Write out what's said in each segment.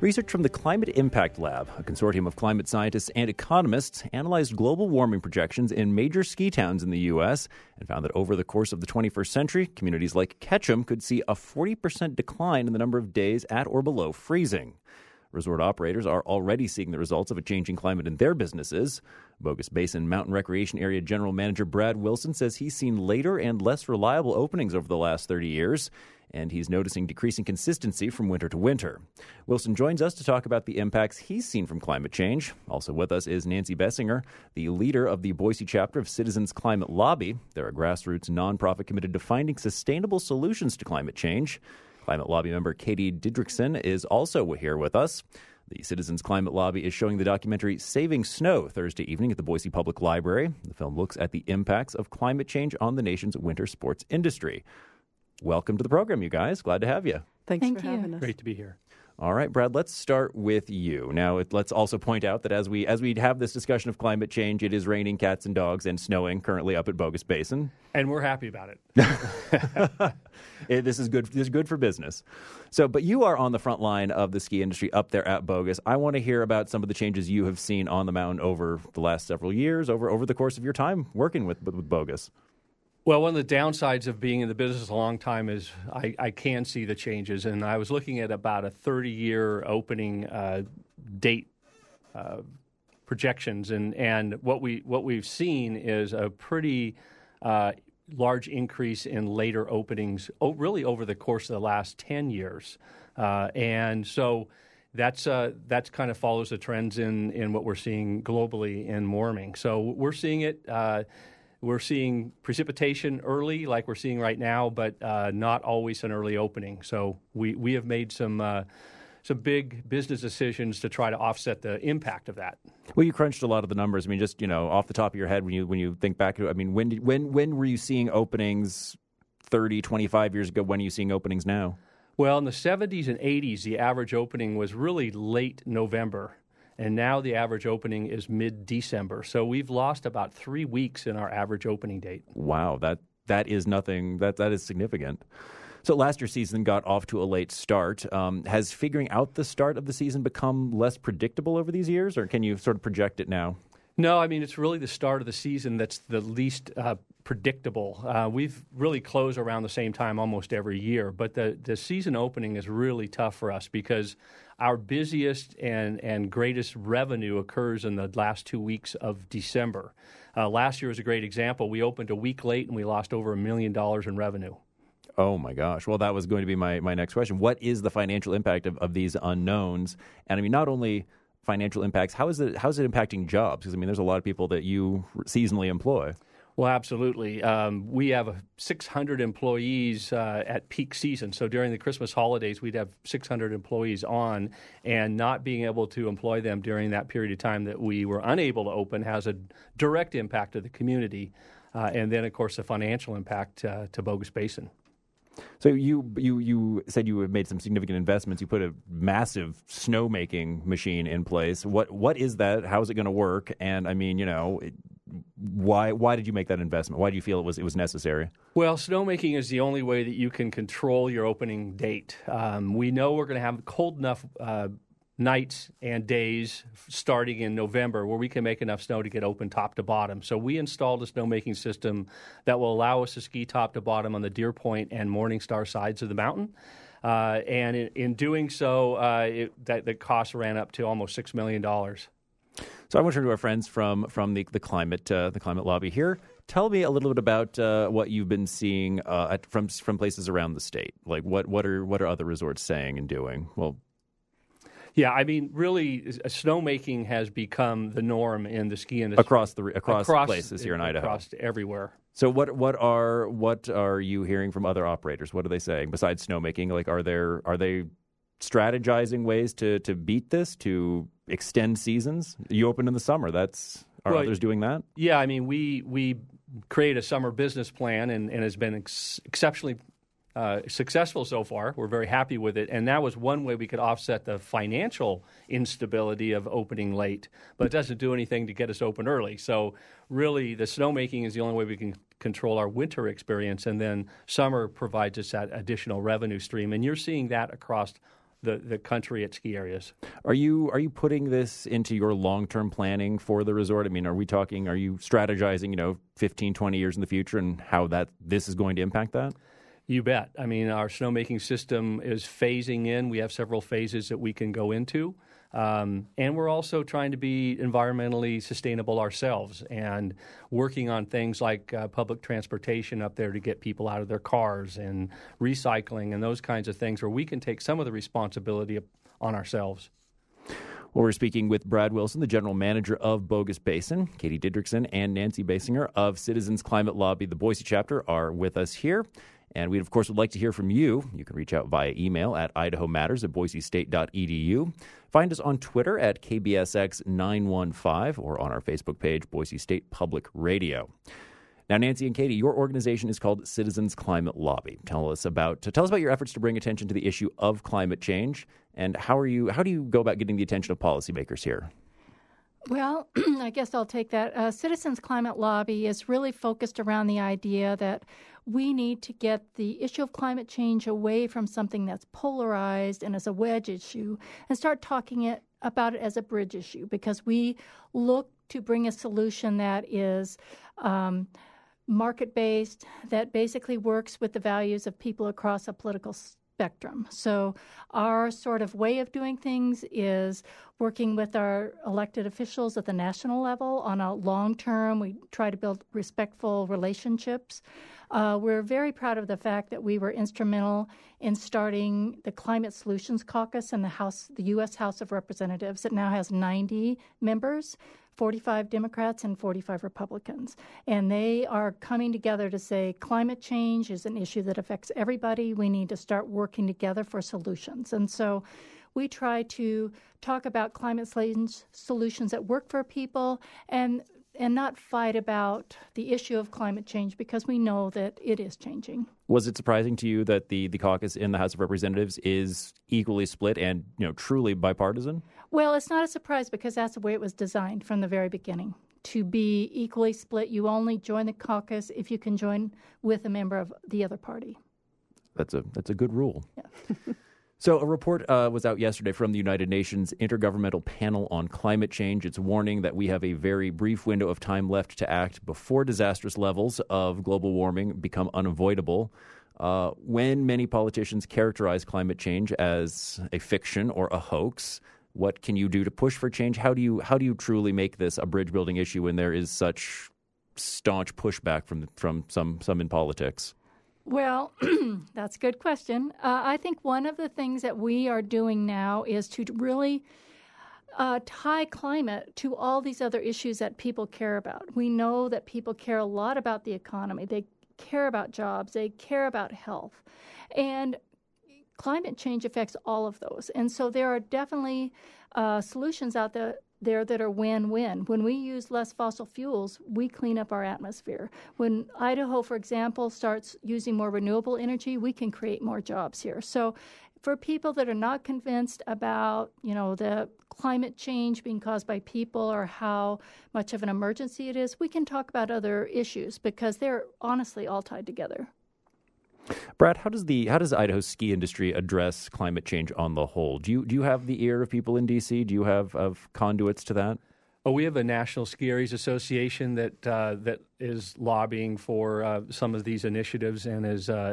Research from the Climate Impact Lab, a consortium of climate scientists and economists, analyzed global warming projections in major ski towns in the U.S. and found that over the course of the 21st century, communities like Ketchum could see a 40% decline in the number of days at or below freezing. Resort operators are already seeing the results of a changing climate in their businesses. Bogus Basin Mountain Recreation Area General Manager Brad Wilson says he's seen later and less reliable openings over the last 30 years, and he's noticing decreasing consistency from winter to winter. Wilson joins us to talk about the impacts he's seen from climate change. Also with us is Nancy Bessinger, the leader of the Boise chapter of Citizens Climate Lobby. They're a grassroots nonprofit committed to finding sustainable solutions to climate change. Climate Lobby member Katie Didrikson is also here with us. The Citizens Climate Lobby is showing the documentary Saving Snow Thursday evening at the Boise Public Library. The film looks at the impacts of climate change on the nation's winter sports industry. Welcome to the program, you guys. Glad to have you. Thanks for having us. Great to be here. All right, Brad, let's start with you. Now, let's also point out that as we have this discussion of climate change, it is raining cats and dogs and snowing currently up at Bogus Basin. And we're happy about it. This is good. This is good for business. But you are on the front line of the ski industry up there at Bogus. I want to hear about some of the changes you have seen on the mountain over the last several years, over the course of your time working with Bogus. Well, one of the downsides of being in the business a long time is I can see the changes. And I was looking at about a 30-year opening date projections. And what we've seen is a pretty large increase in later openings, really over the course of the last 10 years. And so that's kind of follows the trends in what we're seeing globally in warming. So we're seeing it. We're seeing precipitation early, like we're seeing right now, but not always an early opening. So we have made some big business decisions to try to offset the impact of that. Well, you crunched a lot of the numbers. I mean, just off the top of your head, when you think back, I mean, when were you seeing openings 30, 25 years ago? When are you seeing openings now? Well, in the 70s and 80s, the average opening was really late November. And now the average opening is mid-December. So we've lost about 3 weeks in our average opening date. Wow, that is nothing. That is significant. So last year's season got off to a late start. Has figuring out the start of the season become less predictable over these years, or can you sort of project it now? No, I mean, it's really the start of the season that's the least predictable. We've really closed around the same time almost every year, but the season opening is really tough for us because our busiest and greatest revenue occurs in the last 2 weeks of December. Last year was a great example. We opened a week late and we lost over $1 million in revenue. Oh, my gosh. Well, that was going to be my next question. What is the financial impact of these unknowns? And I mean, not only financial impacts, how is it impacting jobs? Because, I mean, there's a lot of people that you seasonally employ. Well, absolutely. We have 600 employees at peak season. So during the Christmas holidays, we'd have 600 employees on, and not being able to employ them during that period of time that we were unable to open has a direct impact to the community. And then, of course, the financial impact to Bogus Basin. So you said you have made some significant investments. You put a massive snowmaking machine in place. What is that? How is it going to work? And I mean, why did you make that investment? Why do you feel it was necessary? Well, snowmaking is the only way that you can control your opening date. We know we're going to have cold enough nights and days starting in November where we can make enough snow to get open top to bottom. So we installed a snowmaking system that will allow us to ski top to bottom on the Deer Point and Morningstar sides of the mountain. And in doing so, the cost ran up to almost $6 million. So I want to turn to our friends from the climate lobby here. Tell me a little bit about what you've been seeing from places around the state. Like what are other resorts saying and doing? Well, yeah, I mean, really, snowmaking has become the norm in the ski industry across places here in Idaho, across everywhere. So what are you hearing from other operators? What are they saying besides snowmaking? Like, are they strategizing ways to beat this, to extend seasons? You open in the summer. Are others doing that? Yeah, I mean, we create a summer business plan and has been exceptionally successful so far. We're very happy with it. And that was one way we could offset the financial instability of opening late, but it doesn't do anything to get us open early. So really, the snowmaking is the only way we can control our winter experience, and then summer provides us that additional revenue stream. And you're seeing that across the country at ski areas. Are you putting this into your long-term planning for the resort? I mean, are you strategizing, 15, 20 years in the future and how this is going to impact that? You bet. I mean, our snowmaking system is phasing in. We have several phases that we can go into. And we're also trying to be environmentally sustainable ourselves and working on things like public transportation up there to get people out of their cars and recycling and those kinds of things where we can take some of the responsibility on ourselves. Well, we're speaking with Brad Wilson, the general manager of Bogus Basin. Katie Didrikson and Nancy Basinger of Citizens Climate Lobby, the Boise chapter, are with us here. And we, of course, would like to hear from you. You can reach out via email at idahomatters@boisestate.edu. Find us on Twitter at KBSX915 or on our Facebook page, Boise State Public Radio. Now, Nancy and Katie, your organization is called Citizens Climate Lobby. Tell us about your efforts to bring attention to the issue of climate change, and how do you go about getting the attention of policymakers here? Well, I guess I'll take that. Citizens Climate Lobby is really focused around the idea that we need to get the issue of climate change away from something that's polarized and as a wedge issue and start talking about it as a bridge issue, because we look to bring a solution that is market-based, that basically works with the values of people across a political spectrum. So our sort of way of doing things is working with our elected officials at the national level on a long term. We try to build respectful relationships. We're very proud of the fact that we were instrumental in starting the Climate Solutions Caucus in the U.S. House of Representatives. It now has 90 members, 45 Democrats and 45 Republicans. And they are coming together to say climate change is an issue that affects everybody. We need to start working together for solutions. And so we try to talk about climate solutions that work for people and not fight about the issue of climate change, because we know that it is changing. Was it surprising to you that the caucus in the House of Representatives is equally split and truly bipartisan? Well, it's not a surprise, because that's the way it was designed from the very beginning, to be equally split. You only join the caucus if you can join with a member of the other party. That's a good rule. Yeah. So a report was out yesterday from the United Nations Intergovernmental Panel on Climate Change. It's warning that we have a very brief window of time left to act before disastrous levels of global warming become unavoidable. When many politicians characterize climate change as a fiction or a hoax, what can you do to push for change? How do you truly make this a bridge-building issue when there is such staunch pushback from some in politics? Well, that's a good question. I think one of the things that we are doing now is to really tie climate to all these other issues that people care about. We know that people care a lot about the economy. They care about jobs. They care about health. And climate change affects all of those. And so there are definitely solutions out there that are win-win. When we use less fossil fuels, we clean up our atmosphere. When Idaho, for example, starts using more renewable energy, we can create more jobs here. So for people that are not convinced about, the climate change being caused by people or how much of an emergency it is, we can talk about other issues, because they're honestly all tied together. Brad, how does Idaho's ski industry address climate change on the whole? Do you have the ear of people in D.C.? Do you have conduits to that? Oh, we have a National Ski Areas Association that is lobbying for some of these initiatives and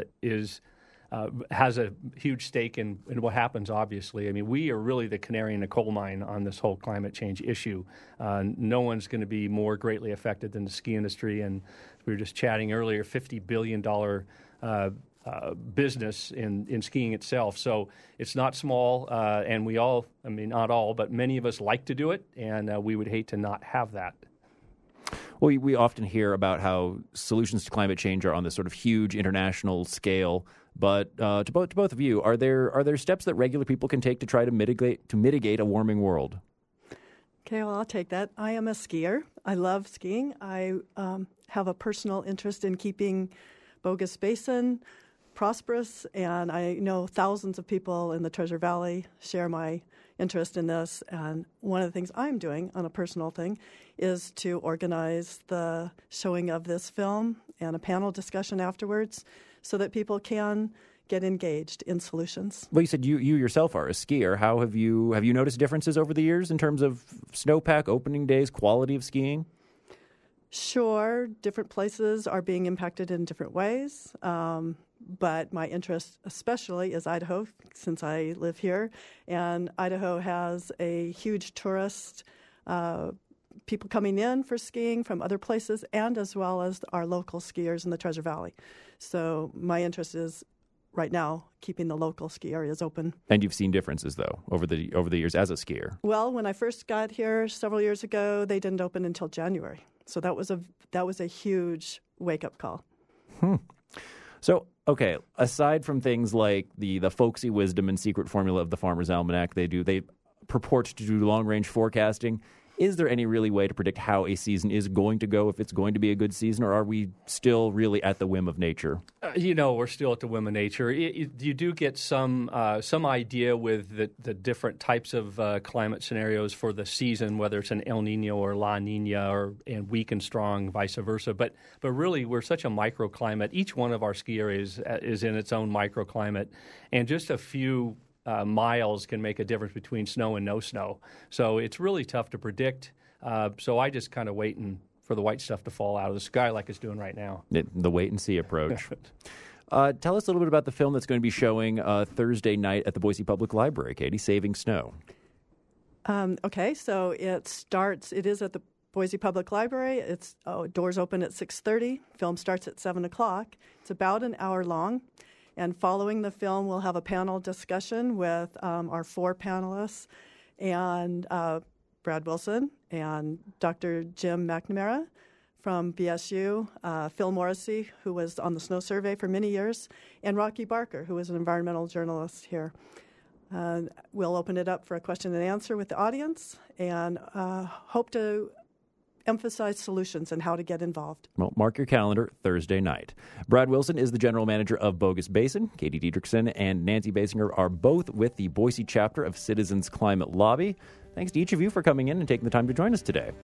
has a huge stake in what happens. Obviously, I mean, we are really the canary in the coal mine on this whole climate change issue. No one's going to be more greatly affected than the ski industry, and we were just chatting earlier. $50 billion. Business in skiing itself. So it's not small, and we all, I mean, not all, but many of us like to do it, and we would hate to not have that. Well, we often hear about how solutions to climate change are on this sort of huge international scale, but to both of you, are there steps that regular people can take to try to mitigate a warming world? Okay, well, I'll take that. I am a skier. I love skiing. I have a personal interest in keeping Bogus Basin prosperous, and I know thousands of people in the Treasure Valley share my interest in this. And one of the things I'm doing on a personal thing is to organize the showing of this film and a panel discussion afterwards so that people can get engaged in solutions. Well, you said you yourself are a skier. How have you noticed differences over the years in terms of snowpack, opening days, quality of skiing? Sure, different places are being impacted in different ways, but my interest especially is Idaho, since I live here, and Idaho has a huge tourist people coming in for skiing from other places, and as well as our local skiers in the Treasure Valley. So my interest is right now keeping the local ski areas open. And you've seen differences though over the years as a skier. Well, when I first got here several years ago, they didn't open until January. So that was a huge wake-up call. So, okay, aside from things like the folksy wisdom and secret formula of the Farmer's Almanac, they purport to do long-range forecasting. Is there any really way to predict how a season is going to go, if it's going to be a good season, or are we still really at the whim of nature? We're still at the whim of nature. You do get some idea with the different types of climate scenarios for the season, whether it's an El Nino or La Nina, and weak and strong, vice versa. But really, we're such a microclimate. Each one of our ski areas is in its own microclimate, and just a few miles can make a difference between snow and no snow. So it's really tough to predict. So I just kind of waiting for the white stuff to fall out of the sky like it's doing right now. The wait-and-see approach. Tell us a little bit about the film that's going to be showing Thursday night at the Boise Public Library, Katie, Saving Snow. Okay, so it is at the Boise Public Library. Doors open at 6:30. Film starts at 7 o'clock. It's about an hour long. And following the film, we'll have a panel discussion with our 4 panelists, and Brad Wilson and Dr. Jim McNamara from BSU, Phil Morrissey, who was on the Snow Survey for many years, and Rocky Barker, who is an environmental journalist here. We'll open it up for a question and answer with the audience, and hope to emphasize solutions and how to get involved. Well, mark your calendar, Thursday night. Brad Wilson is the general manager of Bogus Basin. Katie Diedrichson and Nancy Basinger are both with the Boise chapter of Citizens Climate Lobby. Thanks to each of you for coming in and taking the time to join us today.